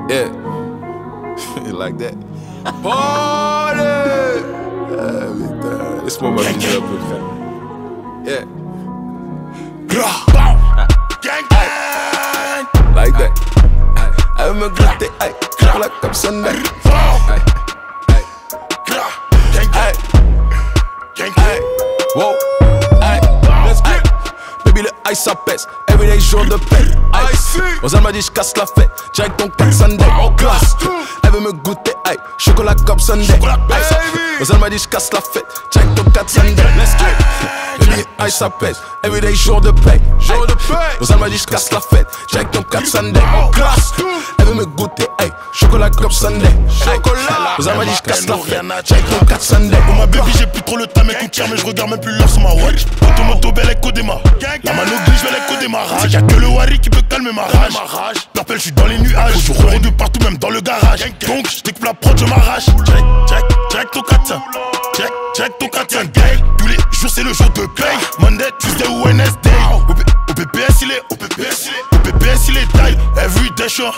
Yeah. You like that? Party! Putain, laisse-moi m'amuser un peu, frère. Yeah. Gang, gang. Like that. Elle me glatter, ay. Chocolat comme Sunday. Ay. Ay. Gang, gang. Gang, gang. Wow. Ay. Let's get. Baby, le ice ça pèse. Everyday jour de paix. Ozan m'a dit j'casse la fête. Direct ton 4 Sunday. En classe. Elle veut me goûter. Ay. Chocolat comme Sunday. Ozan m'a dit j'casse la fête. Direct ton 4 Sunday. Let's get. Baby, ice ça pèse. Everyday jour de paix. Ozan m'a dit j'casse la fête. Direct ton 4 Sunday. En classe. Elle veut me goûter. Ay. Chocolat comme Sunday. Ozan m'a dit j'casse la fête. Direct ton 4 Sunday. Oh ma baby, j'ai plus trop le temps, mec, mais je regarde même plus l'heure sur ma watch. Automoto, belle écho démarre. La mano glisse, belle écho démarrage. Y'a que le Wari qui peut calmer ma rage. Purple, j'suis dans les nuages. Faut du de partout, même dans le garage. Donc, j'découpe la prod, je m'arrache. Check ton 4 check ton 4 tous les jours, c'est le jour de paye. Monday, Tuesday ou Wednesday. Au PPS, il est die. Everyday show,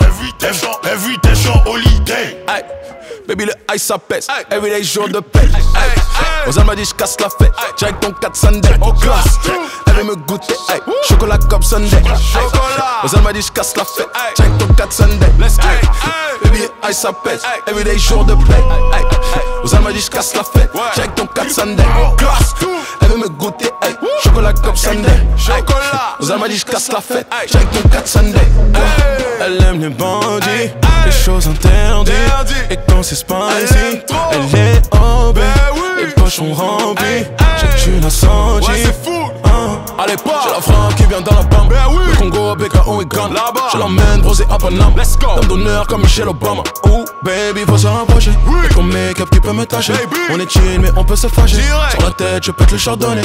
holiday. Ay. Baby, le ice ça pèse. Everyday jour de paix. Ozan m'a dit j'casse la fête. Direct ton 4 Sunday. En classe. Elle veut me goûter. Ay. Chocolat comme Sunday. Ozan m'a dit j'casse la fête. Direct ton 4 Sunday. Let's go. Baby, le ice ça pèse. Everyday jour de paix. Ozan m'a dit j'casse la fête. Direct ton 4 Sunday. En classe. Elle veut me goûter. Ay. Chocolat comme Sunday. Ozan m'a dit j'casse la fête. Direct ton 4 Sunday. Elle aime les bandits, les choses interdites. Et quand c'est spicy, elle est obé. Les poches sont remplies, j'ai que tu l'as senti. Allez pas, j'ai la frappe qui vient dans la bande. Le Congo, BKO et Ghana. Je l'emmène brosé à Panama. Dame d'honneur comme Michelle Obama. Oh baby, faut se rapprocher. Et ton make-up qui peut me tâcher. On est chill mais on peut se fâcher. Sur la tête, je pète le chardonnay.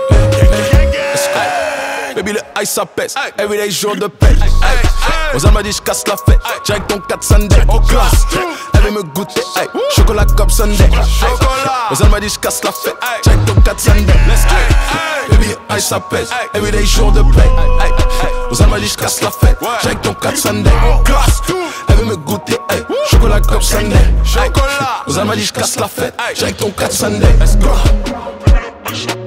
Baby, le ice ça pèse. Everyday jour de paix. Ozan m'a dit j'casse la fête. Direct ton 4 Sunday. En classe. Elle veut me goûter. Ay. Chocolat comme Sunday. Ozan m'a dit j'casse la fête. Direct ton 4 Sunday. Baby, le ice ça pèse. Everyday jour de paix. Ozan m'a dit j'casse la fête. Direct ton 4 Sunday. En classe. Elle veut me goûter. Ay. Chocolat comme Sunday. Ozan m'a dit j'casse la fête. Direct ton 4 Sunday. Let's go.